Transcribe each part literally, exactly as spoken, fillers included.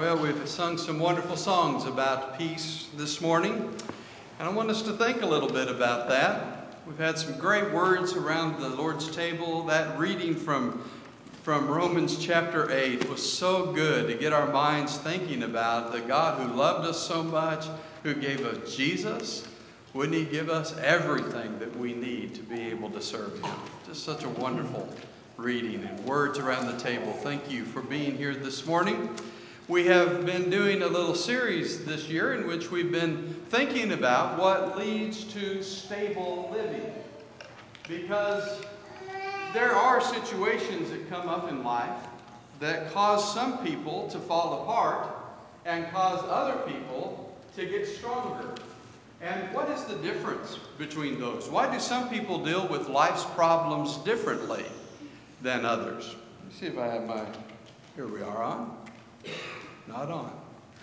Well, we've sung some wonderful songs about peace this morning, and I want us to think a little bit about that. We've had some great words around the Lord's table. That reading from, from Romans chapter eight was so good to get our minds thinking about the God who loved us so much, who gave us Jesus. Wouldn't He give us everything that we need to be able to serve Him? Just such a wonderful reading and words around the table. Thank you for being here this morning. We have been doing a little series this year in which we've been thinking about what leads to stable living. Because there are situations that come up in life that cause some people to fall apart and cause other people to get stronger. And what is the difference between those? Why do some people deal with life's problems differently than others? Let's see if I have my, here we are on. Not on.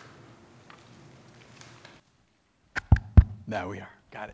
There we are. Got it.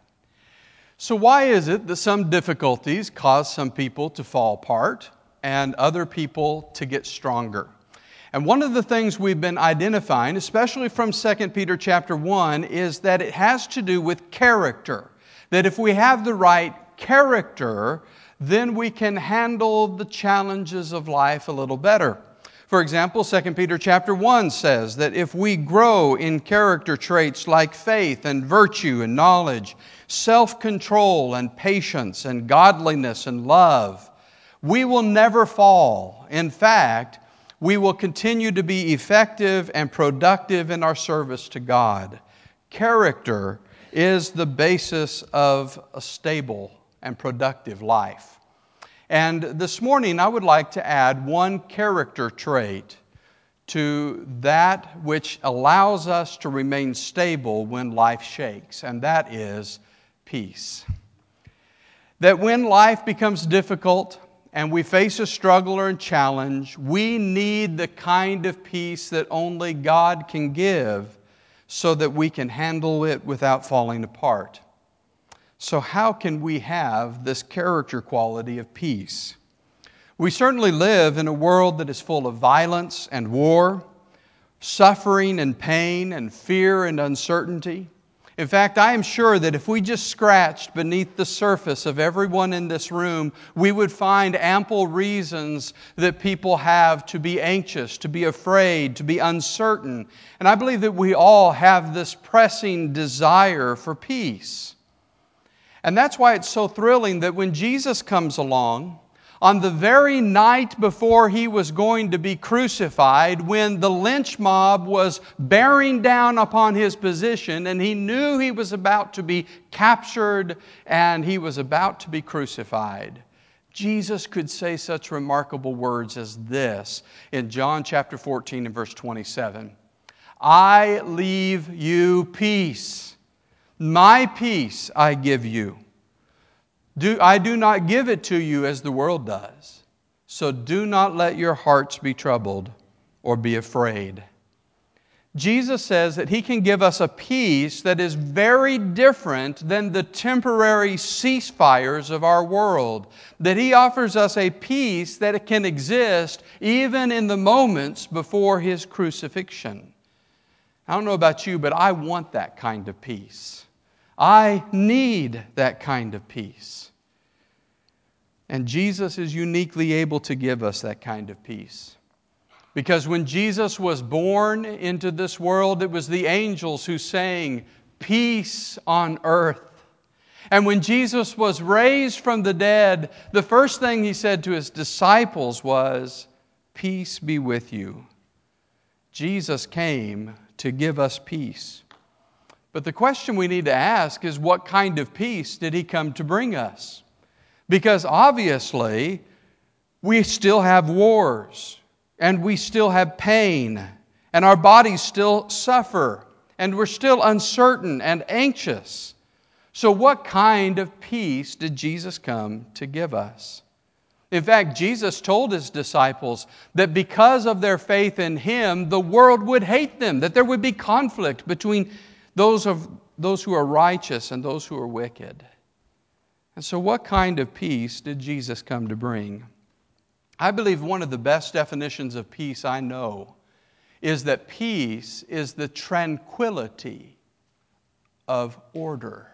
So why is it that some difficulties cause some people to fall apart and other people to get stronger? And one of the things we've been identifying, especially from Second Peter chapter one, is that it has to do with character. That if we have the right character, then we can handle the challenges of life a little better. For example, Second Peter chapter one says that if we grow in character traits like faith and virtue and knowledge, self-control and patience and godliness and love, we will never fall. In fact, we will continue to be effective and productive in our service to God. Character is the basis of a stable and productive life. And this morning I would like to add one character trait to that which allows us to remain stable when life shakes, and that is peace. That when life becomes difficult and we face a struggle or a challenge, we need the kind of peace that only God can give so that we can handle it without falling apart. So how can we have this character quality of peace? We certainly live in a world that is full of violence and war, suffering and pain and fear and uncertainty. In fact, I am sure that if we just scratched beneath the surface of everyone in this room, we would find ample reasons that people have to be anxious, to be afraid, to be uncertain. And I believe that we all have this pressing desire for peace. And that's why it's so thrilling that when Jesus comes along, on the very night before He was going to be crucified, when the lynch mob was bearing down upon His position and He knew He was about to be captured and He was about to be crucified, Jesus could say such remarkable words as this in John chapter fourteen and verse twenty-seven. I leave you peace. My peace I give you. Do, I do not give it to you as the world does. So do not let your hearts be troubled or be afraid. Jesus says that He can give us a peace that is very different than the temporary ceasefires of our world. That He offers us a peace that can exist even in the moments before His crucifixion. I don't know about you, but I want that kind of peace. I need that kind of peace. And Jesus is uniquely able to give us that kind of peace. Because when Jesus was born into this world, it was the angels who sang, "Peace on earth." And when Jesus was raised from the dead, the first thing He said to His disciples was, "Peace be with you." Jesus came to give us peace. But the question we need to ask is, what kind of peace did He come to bring us? Because obviously, we still have wars, and we still have pain, and our bodies still suffer, and we're still uncertain and anxious. So what kind of peace did Jesus come to give us? In fact, Jesus told His disciples that because of their faith in Him, the world would hate them, that there would be conflict between Those of those who are righteous and those who are wicked. And so what kind of peace did Jesus come to bring? I believe one of the best definitions of peace I know is that peace is the tranquility of order.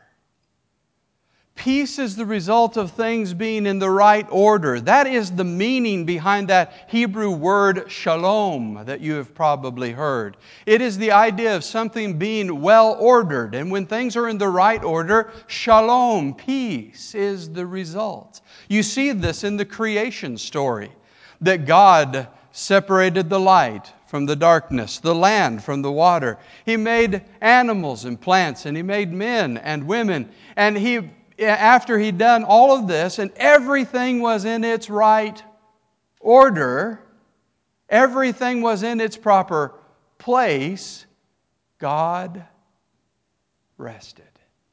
Peace is the result of things being in the right order. That is the meaning behind that Hebrew word shalom that you have probably heard. It is the idea of something being well ordered. And when things are in the right order, shalom, peace, is the result. You see this in the creation story, that God separated the light from the darkness, the land from the water. He made animals and plants, and He made men and women. And He After He'd done all of this and everything was in its right order, everything was in its proper place, God rested.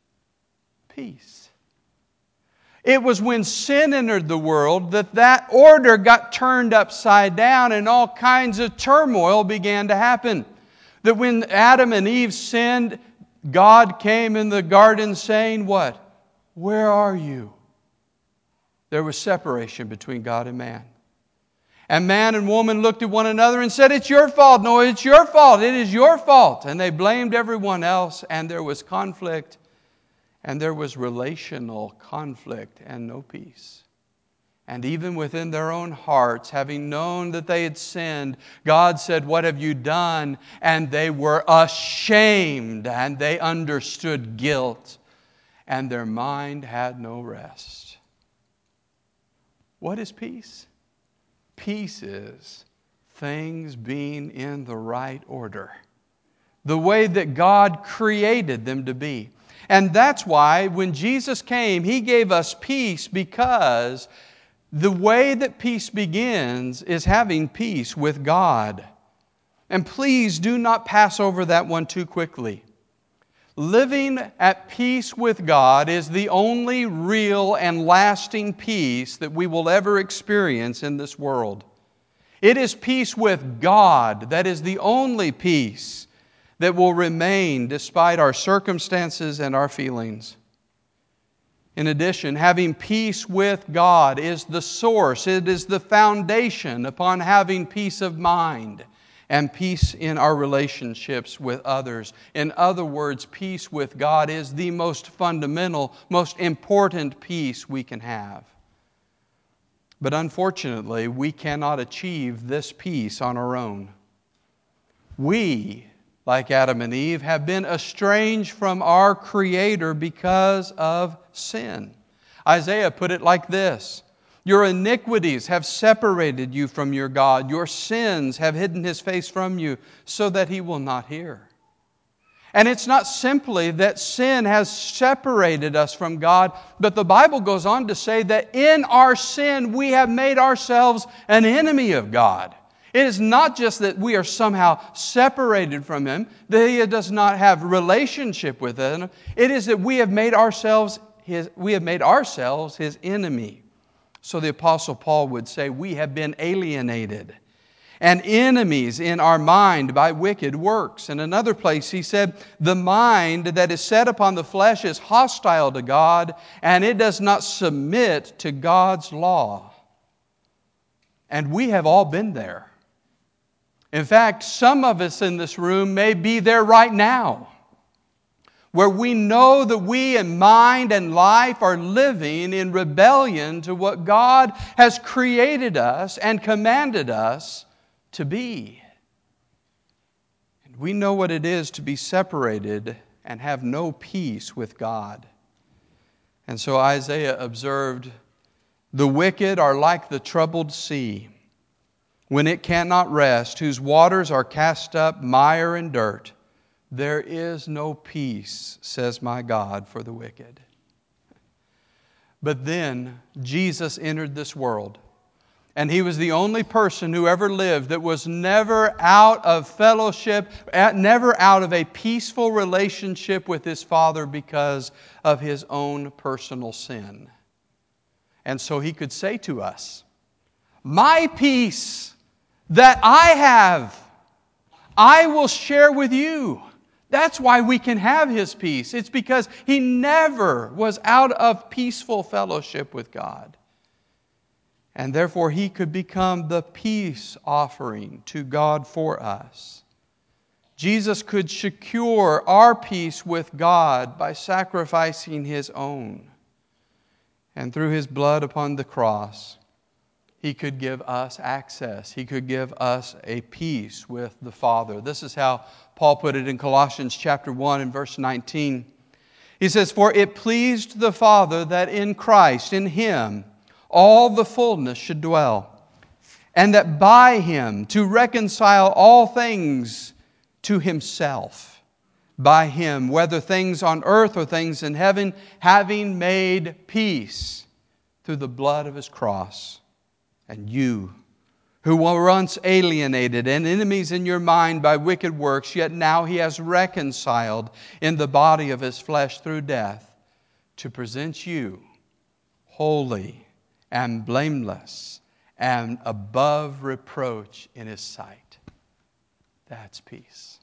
Peace. It was when sin entered the world that that order got turned upside down and all kinds of turmoil began to happen. That when Adam and Eve sinned, God came in the garden saying what? Where are you? There was separation between God and man. And man and woman looked at one another and said, it's your fault. No, it's your fault. It is your fault. And they blamed everyone else, and there was conflict, and there was relational conflict and no peace. And even within their own hearts, having known that they had sinned, God said, what have you done? And they were ashamed, and they understood guilt. And their mind had no rest. What is peace? Peace is things being in the right order, the way that God created them to be. And that's why when Jesus came, He gave us peace, because the way that peace begins is having peace with God. And please do not pass over that one too quickly. Living at peace with God is the only real and lasting peace that we will ever experience in this world. It is peace with God that is the only peace that will remain despite our circumstances and our feelings. In addition, having peace with God is the source, it is the foundation upon having peace of mind and peace in our relationships with others. In other words, peace with God is the most fundamental, most important peace we can have. But unfortunately, we cannot achieve this peace on our own. We, like Adam and Eve, have been estranged from our Creator because of sin. Isaiah put it like this: your iniquities have separated you from your God. Your sins have hidden His face from you so that He will not hear. And it's not simply that sin has separated us from God, but the Bible goes on to say that in our sin we have made ourselves an enemy of God. It is not just that we are somehow separated from Him, that He does not have relationship with Him. It is that we have made ourselves His, we have made ourselves His enemy. So the Apostle Paul would say, we have been alienated and enemies in our mind by wicked works. In another place he said, the mind that is set upon the flesh is hostile to God, and it does not submit to God's law. And we have all been there. In fact, some of us in this room may be there right now, where we know that we in mind and life are living in rebellion to what God has created us and commanded us to be. And we know what it is to be separated and have no peace with God. And so Isaiah observed, the wicked are like the troubled sea, when it cannot rest, whose waters are cast up, mire and dirt. There is no peace, says my God, for the wicked. But then Jesus entered this world, and He was the only person who ever lived that was never out of fellowship, never out of a peaceful relationship with His Father because of His own personal sin. And so He could say to us, my peace that I have, I will share with you. That's why we can have His peace. It's because He never was out of peaceful fellowship with God. And therefore He could become the peace offering to God for us. Jesus could secure our peace with God by sacrificing His own. And through His blood upon the cross, He could give us access. He could give us a peace with the Father. This is how Paul put it in Colossians chapter one and verse nineteen. He says, "For it pleased the Father that in Christ, in Him, all the fullness should dwell, and that by Him to reconcile all things to Himself, by Him, whether things on earth or things in heaven, having made peace through the blood of His cross. And you, who were once alienated and enemies in your mind by wicked works, yet now He has reconciled in the body of His flesh through death, to present you holy and blameless and above reproach in His sight." That's peace.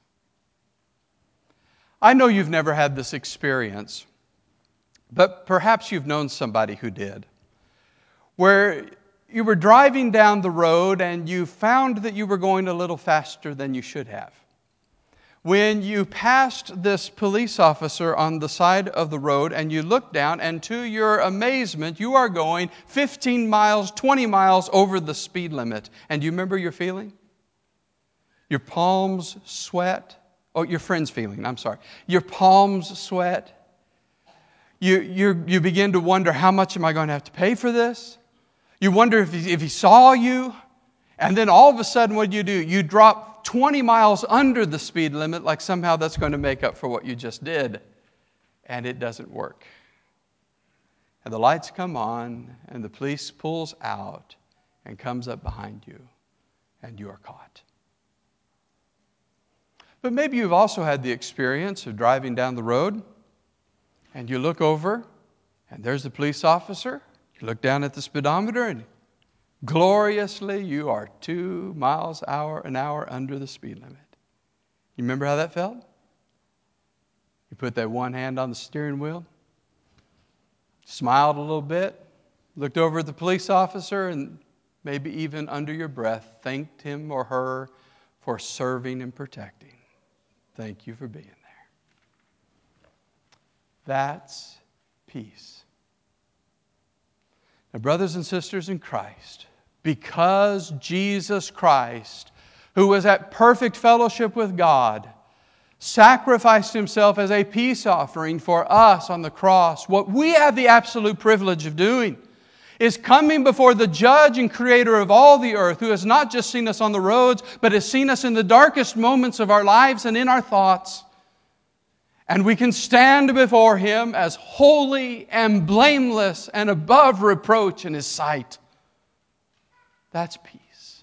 I know you've never had this experience, but perhaps you've known somebody who did, where you were driving down the road and you found that you were going a little faster than you should have. When you passed this police officer on the side of the road and you look down, and to your amazement, you are going fifteen miles, twenty miles over the speed limit. And do you remember your feeling? Your palms sweat. Oh, your friend's feeling, I'm sorry. Your palms sweat. You, you, you begin to wonder, how much am I going to have to pay for this? You wonder if he, if he saw you. And then all of a sudden, what do you do? You drop twenty miles under the speed limit, like somehow that's going to make up for what you just did. And it doesn't work. And the lights come on, and the police pulls out and comes up behind you, and you are caught. But maybe you've also had the experience of driving down the road, and you look over, and there's the police officer. You look down at the speedometer, and gloriously you are two miles hour an hour under the speed limit. You remember how that felt? You put that one hand on the steering wheel, smiled a little bit, looked over at the police officer, and maybe even under your breath thanked him or her for serving and protecting. Thank you for being there. That's peace. Now, brothers and sisters in Christ, because Jesus Christ, who was at perfect fellowship with God, sacrificed Himself as a peace offering for us on the cross, what we have the absolute privilege of doing is coming before the judge and creator of all the earth, who has not just seen us on the roads, but has seen us in the darkest moments of our lives and in our thoughts. And we can stand before Him as holy and blameless and above reproach in His sight. That's peace.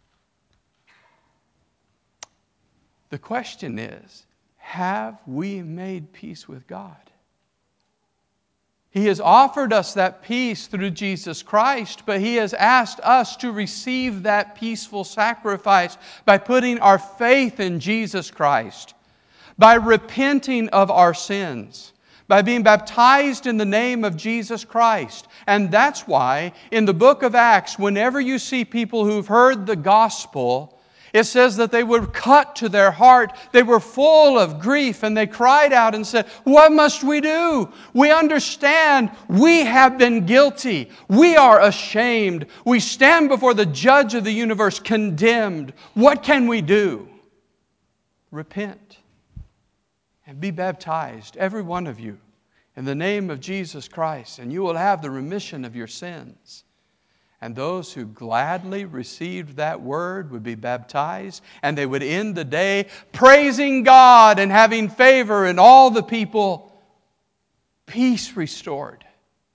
The question is, have we made peace with God? He has offered us that peace through Jesus Christ, but He has asked us to receive that peaceful sacrifice by putting our faith in Jesus Christ, by repenting of our sins, by being baptized in the name of Jesus Christ. And that's why in the book of Acts, whenever you see people who've heard the gospel, it says that they were cut to their heart. They were full of grief, and they cried out and said, "What must we do? We understand we have been guilty. We are ashamed. We stand before the judge of the universe condemned. What can we do?" Repent and be baptized, every one of you, in the name of Jesus Christ, and you will have the remission of your sins. And those who gladly received that word would be baptized, and they would end the day praising God and having favor in all the people, peace restored.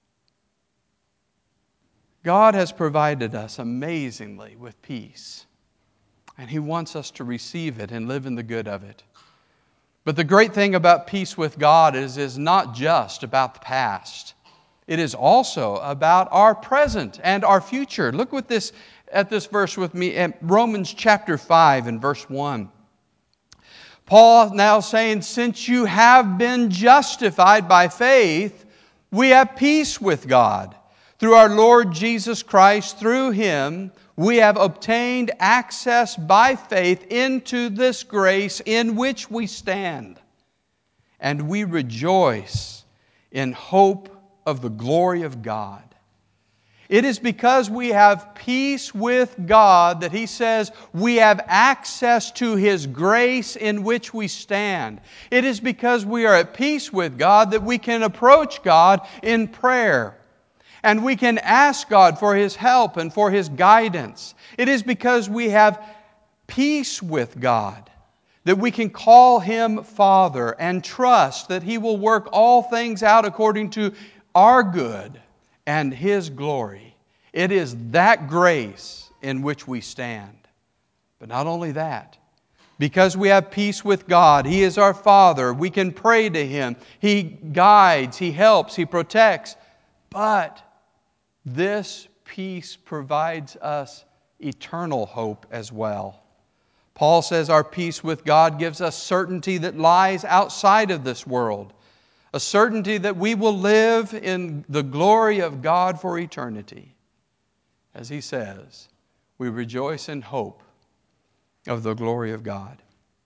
God has provided us amazingly with peace, and He wants us to receive it and live in the good of it. But the great thing about peace with God is, is not just about the past. It is also about our present and our future. Look with this, at this verse with me, at Romans chapter five and verse one. Paul now saying, since you have been justified by faith, we have peace with God through our Lord Jesus Christ. Through Him, We have obtained access by faith into this grace in which we stand. And we rejoice in hope of the glory of God. It is because we have peace with God that He says we have access to His grace in which we stand. It is because we are at peace with God that we can approach God in prayer. And we can ask God for His help and for His guidance. It is because we have peace with God that we can call Him Father and trust that He will work all things out according to our good and His glory. It is that grace in which we stand. But not only that, because we have peace with God, He is our Father, we can pray to Him. He guides, He helps, He protects. But this peace provides us eternal hope as well. Paul says our peace with God gives us certainty that lies outside of this world. A certainty that we will live in the glory of God for eternity. As he says, we rejoice in hope of the glory of God.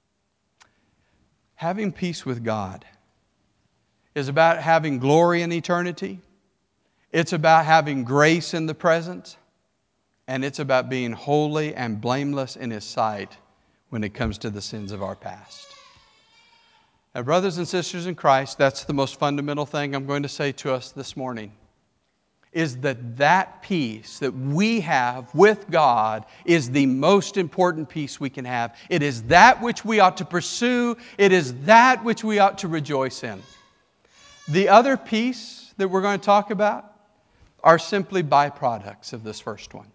Having peace with God is about having glory in eternity. It's about having grace in the present. And it's about being holy and blameless in His sight when it comes to the sins of our past. Now, brothers and sisters in Christ, that's the most fundamental thing I'm going to say to us this morning, is that that peace that we have with God is the most important peace we can have. It is that which we ought to pursue. It is that which we ought to rejoice in. The other peace that we're going to talk about are simply byproducts of this first one.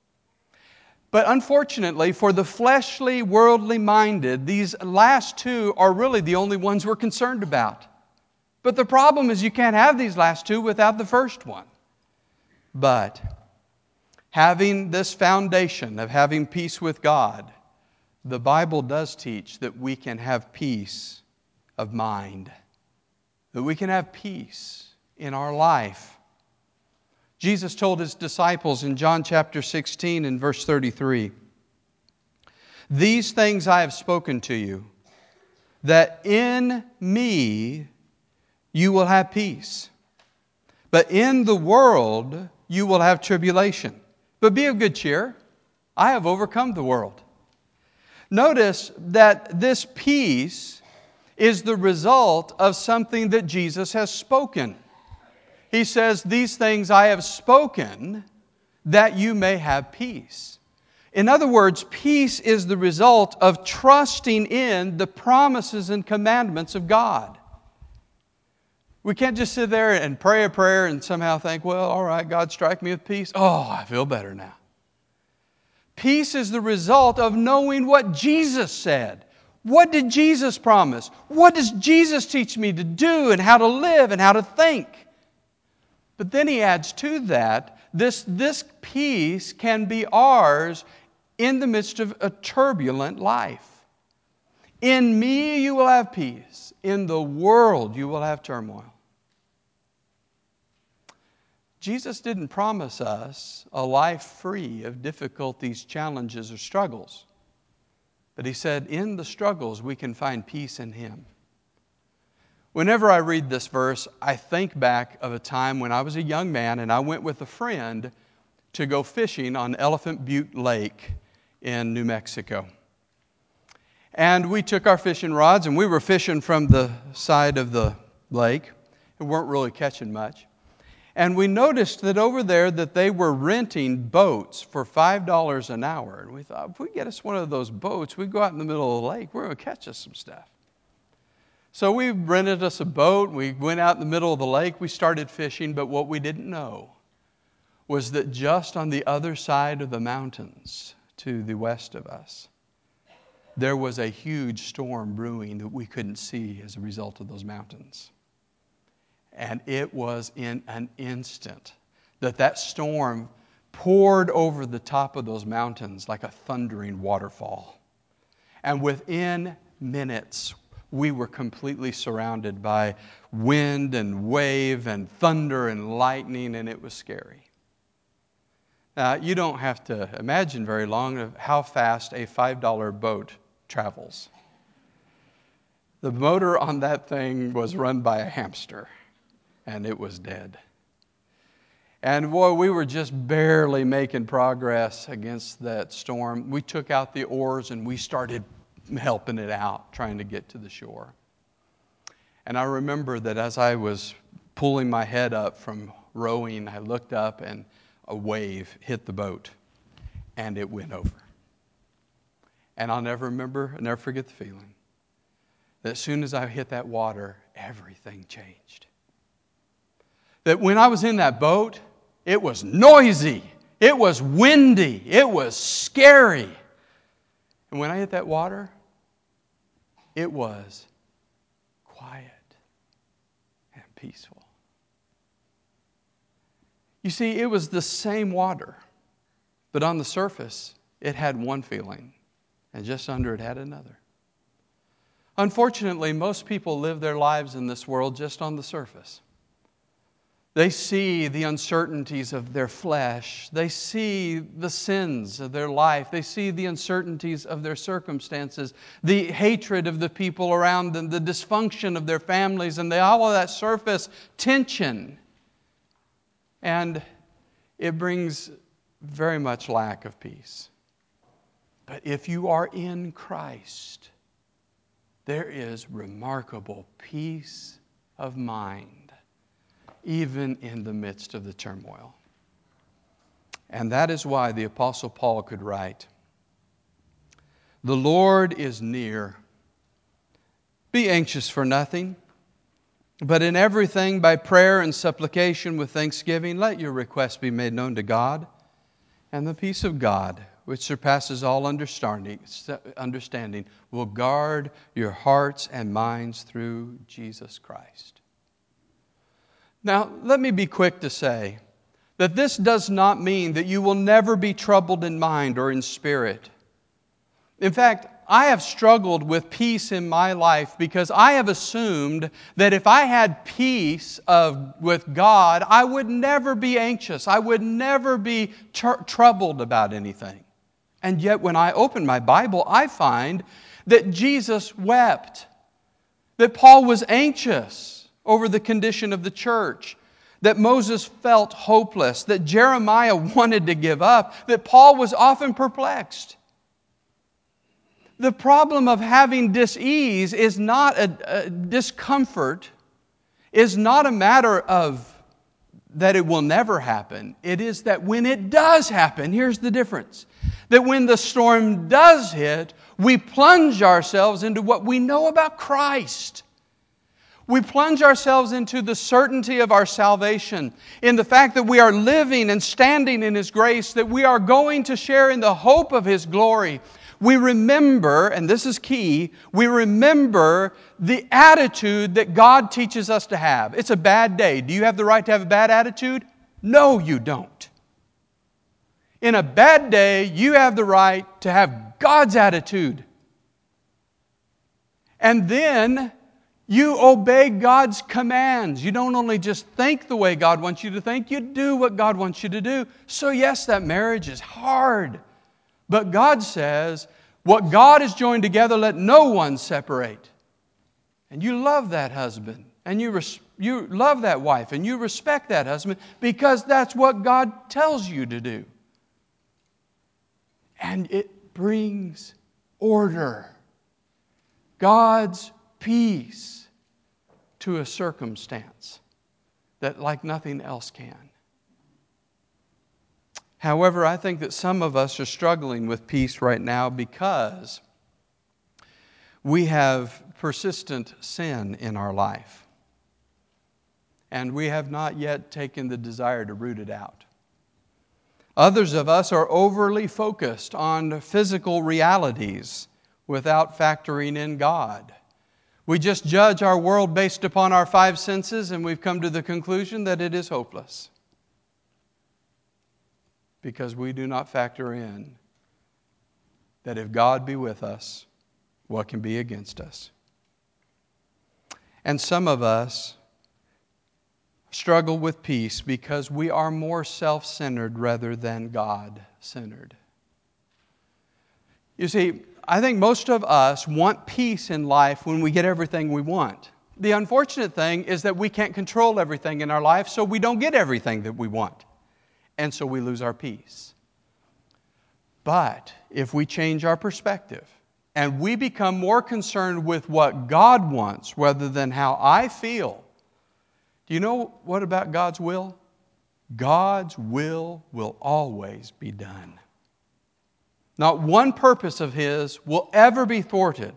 But unfortunately, for the fleshly, worldly minded, these last two are really the only ones we're concerned about. But the problem is you can't have these last two without the first one. But having this foundation of having peace with God, the Bible does teach that we can have peace of mind, that we can have peace in our life. Jesus told His disciples in John chapter sixteen and verse thirty-three, "These things I have spoken to you, that in Me you will have peace. But in the world you will have tribulation. But be of good cheer. I have overcome the world." Notice that this peace is the result of something that Jesus has spoken. He says, "These things I have spoken that you may have peace." In other words, peace is the result of trusting in the promises and commandments of God. We can't just sit there and pray a prayer and somehow think, well, all right, God, strike me with peace. Oh, I feel better now. Peace is the result of knowing what Jesus said. What did Jesus promise? What does Jesus teach me to do and how to live and how to think? But then He adds to that, this, this peace can be ours in the midst of a turbulent life. In Me you will have peace. In the world you will have turmoil. Jesus didn't promise us a life free of difficulties, challenges, or struggles. But He said in the struggles we can find peace in Him. Whenever I read this verse, I think back of a time when I was a young man and I went with a friend to go fishing on Elephant Butte Lake in New Mexico. And we took our fishing rods and we were fishing from the side of the lake. We weren't really catching much. And we noticed that over there that they were renting boats for five dollars an hour. And we thought, if we get us one of those boats, we'd go out in the middle of the lake, we're going to catch us some stuff. So we rented us a boat. We went out in the middle of the lake. We started fishing. But what we didn't know was that just on the other side of the mountains to the west of us, there was a huge storm brewing that we couldn't see as a result of those mountains. And it was in an instant that that storm poured over the top of those mountains like a thundering waterfall. And within minutes, we were completely surrounded by wind and wave and thunder and lightning, and it was scary. Uh, you don't have to imagine very long of how fast a five dollar boat travels. The motor on that thing was run by a hamster, and it was dead. And boy, we were just barely making progress against that storm. We took out the oars and we started helping it out, trying to get to the shore. And I remember that as I was pulling my head up from rowing, I looked up and a wave hit the boat and it went over. And I'll never remember, I'll never forget the feeling that as soon as I hit that water, everything changed. That when I was in that boat, it was noisy, it was windy, it was scary. And when I hit that water, it was quiet and peaceful. You see, it was the same water, but on the surface, it had one feeling, and just under it had another. Unfortunately, most people live their lives in this world just on the surface. They see the uncertainties of their flesh. They see the sins of their life. They see the uncertainties of their circumstances, the hatred of the people around them, the dysfunction of their families, and they all of that surface tension. And it brings very much lack of peace. But if you are in Christ, there is remarkable peace of mind, even in the midst of the turmoil. And that is why the Apostle Paul could write, "The Lord is near. Be anxious for nothing, but in everything by prayer and supplication with thanksgiving, let your requests be made known to God, and the peace of God, which surpasses all understanding, understanding, will guard your hearts and minds through Jesus Christ." Now, let me be quick to say that this does not mean that you will never be troubled in mind or in spirit. In fact, I have struggled with peace in my life because I have assumed that if I had peace of, with God, I would never be anxious. I would never be tr- troubled about anything. And yet when I open my Bible, I find that Jesus wept, that Paul was anxious over the condition of the church, that Moses felt hopeless, that Jeremiah wanted to give up, that Paul was often perplexed. The problem of having dis-ease is not a, a discomfort, is not a matter of that it will never happen. It is that when it does happen, here's the difference. That when the storm does hit, we plunge ourselves into what we know about Christ. We plunge ourselves into the certainty of our salvation, in the fact that we are living and standing in His grace, that we are going to share in the hope of His glory. We remember, and this is key, we remember the attitude that God teaches us to have. It's a bad day. Do you have the right to have a bad attitude? No, you don't. In a bad day, you have the right to have God's attitude. And then you obey God's commands. You don't only just think the way God wants you to think, you do what God wants you to do. So yes, that marriage is hard. But God says, what God has joined together, let no one separate. And you love that husband, and you, res- you love that wife, and you respect that husband, because that's what God tells you to do. And it brings order, God's peace to a circumstance that like nothing else can. However, I think that some of us are struggling with peace right now because we have persistent sin in our life. And we have not yet taken the desire to root it out. Others of us are overly focused on physical realities without factoring in God. We just judge our world based upon our five senses, and we've come to the conclusion that it is hopeless. Because we do not factor in that if God be with us, what can be against us? And some of us struggle with peace because we are more self-centered rather than God-centered. You see, I think most of us want peace in life when we get everything we want. The unfortunate thing is that we can't control everything in our life, so we don't get everything that we want. And so we lose our peace. But if we change our perspective and we become more concerned with what God wants rather than how I feel, do you know what about God's will? God's will will always be done. Not one purpose of His will ever be thwarted.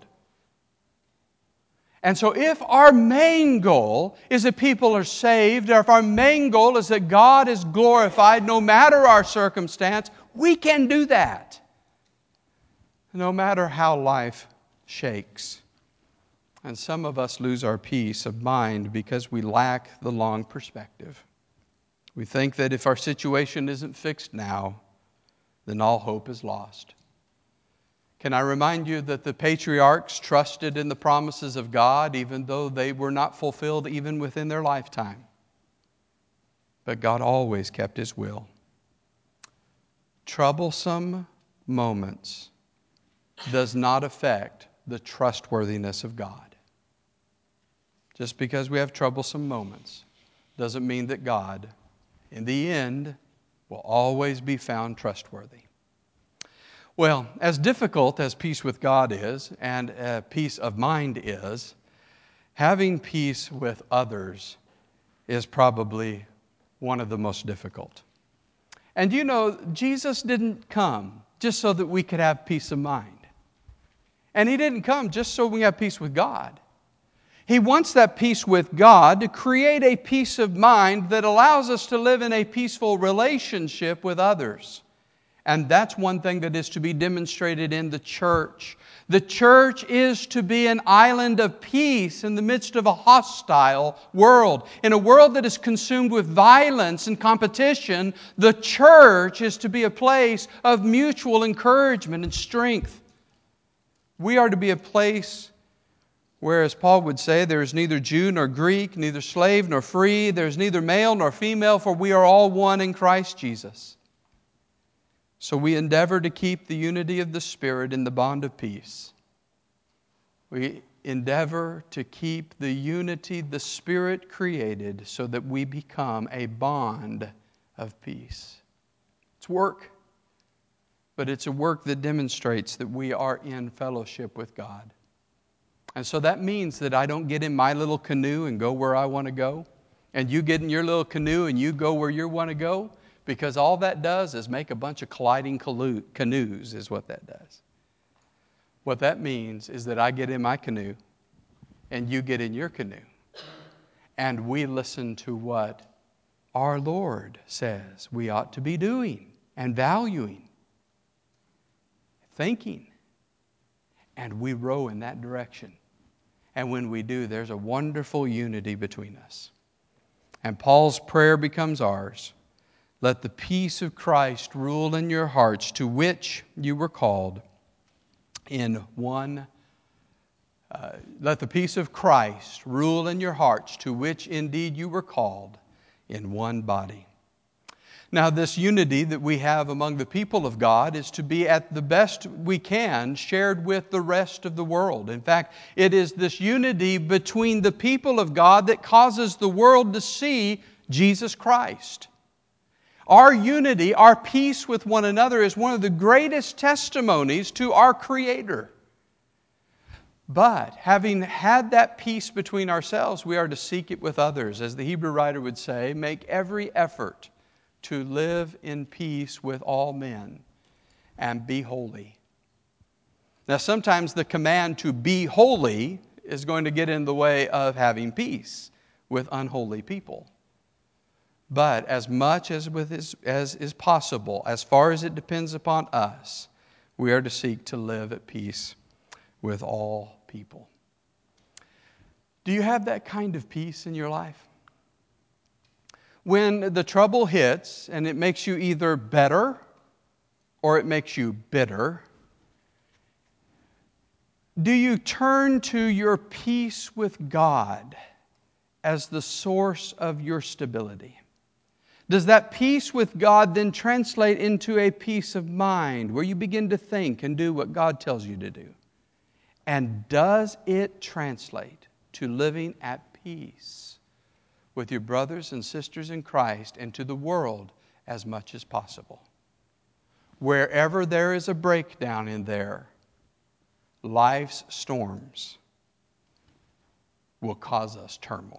And so if our main goal is that people are saved, or if our main goal is that God is glorified no matter our circumstance, we can do that. No matter how life shakes. And some of us lose our peace of mind because we lack the long perspective. We think that if our situation isn't fixed now, then all hope is lost. Can I remind you that the patriarchs trusted in the promises of God even though they were not fulfilled even within their lifetime? But God always kept His will. Troublesome moments does not affect the trustworthiness of God. Just because we have troublesome moments doesn't mean that God, in the end, will always be found trustworthy. Well, as difficult as peace with God is, and uh, peace of mind is, having peace with others is probably one of the most difficult. And you know, Jesus didn't come just so that we could have peace of mind. And He didn't come just so we have peace with God. He wants that peace with God to create a peace of mind that allows us to live in a peaceful relationship with others. And that's one thing that is to be demonstrated in the church. The church is to be an island of peace in the midst of a hostile world. In a world that is consumed with violence and competition, the church is to be a place of mutual encouragement and strength. We are to be a place where, as Paul would say, there is neither Jew nor Greek, neither slave nor free, there is neither male nor female, for we are all one in Christ Jesus. So we endeavor to keep the unity of the Spirit in the bond of peace. We endeavor to keep the unity the Spirit created so that we become a bond of peace. It's work, but it's a work that demonstrates that we are in fellowship with God. And so that means that I don't get in my little canoe and go where I want to go, and you get in your little canoe and you go where you want to go, because all that does is make a bunch of colliding canoes, is what that does. What that means is that I get in my canoe and you get in your canoe, and we listen to what our Lord says we ought to be doing and valuing, thinking, and we row in that direction. And when we do, there's a wonderful unity between us. And Paul's prayer becomes ours. Let the peace of Christ rule in your hearts, to which you were called in one. Uh, let the peace of Christ rule in your hearts, to which indeed you were called in one body. Now, this unity that we have among the people of God is to be, at the best we can, shared with the rest of the world. In fact, it is this unity between the people of God that causes the world to see Jesus Christ. Our unity, our peace with one another, is one of the greatest testimonies to our Creator. But having had that peace between ourselves, we are to seek it with others. As the Hebrew writer would say, make every effort to live in peace with all men and be holy. Now, sometimes the command to be holy is going to get in the way of having peace with unholy people. But as much as, with his, as is possible, as far as it depends upon us, we are to seek to live at peace with all people. Do you have that kind of peace in your life? When the trouble hits and it makes you either better or it makes you bitter, do you turn to your peace with God as the source of your stability? Does that peace with God then translate into a peace of mind where you begin to think and do what God tells you to do? And does it translate to living at peace with your brothers and sisters in Christ and to the world as much as possible? Wherever there is a breakdown in there, life's storms will cause us turmoil.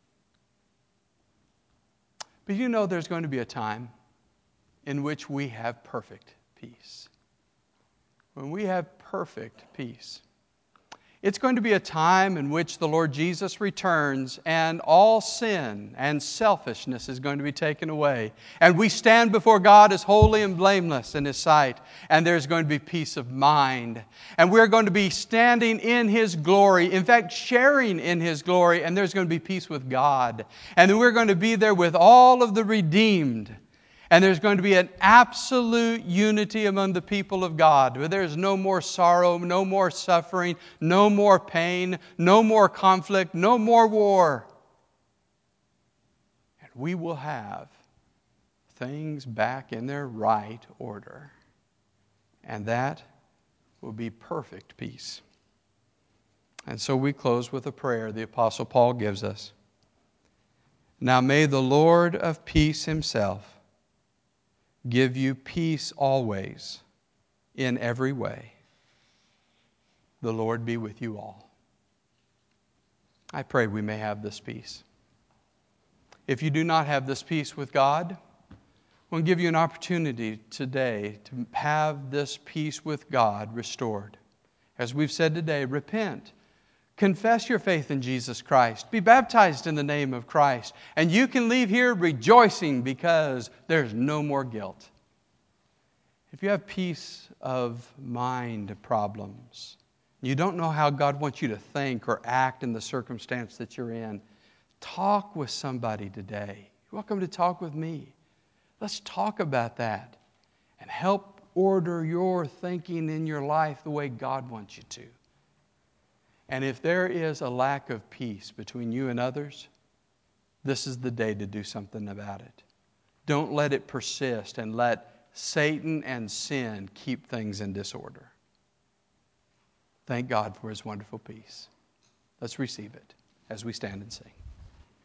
But you know there's going to be a time in which we have perfect peace. When we have perfect peace. It's going to be a time in which the Lord Jesus returns and all sin and selfishness is going to be taken away. And we stand before God as holy and blameless in His sight. And there's going to be peace of mind. And we're going to be standing in His glory. In fact, sharing in His glory. And there's going to be peace with God. And then we're going to be there with all of the redeemed. And there's going to be an absolute unity among the people of God, where there's no more sorrow, no more suffering, no more pain, no more conflict, no more war. And we will have things back in their right order. And that will be perfect peace. And so we close with a prayer the Apostle Paul gives us. Now may the Lord of peace Himself give you peace always, in every way. The Lord be with you all. I pray we may have this peace. If you do not have this peace with God, I want to give you an opportunity today to have this peace with God restored. As we've said today, repent. Confess your faith in Jesus Christ. Be baptized in the name of Christ. And you can leave here rejoicing because there's no more guilt. If you have peace of mind problems, you don't know how God wants you to think or act in the circumstance that you're in, talk with somebody today. You're welcome to talk with me. Let's talk about that and help order your thinking in your life the way God wants you to. And if there is a lack of peace between you and others, this is the day to do something about it. Don't let it persist and let Satan and sin keep things in disorder. Thank God for His wonderful peace. Let's receive it as we stand and sing.